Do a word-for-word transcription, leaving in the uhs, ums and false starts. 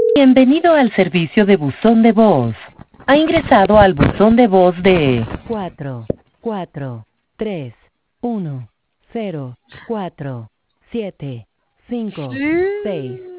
Bienvenido al servicio de buzón de voz. Ha ingresado al buzón de voz de cuatro, cuatro, tres, uno, cero, cuatro, siete, cinco, Sí. seis.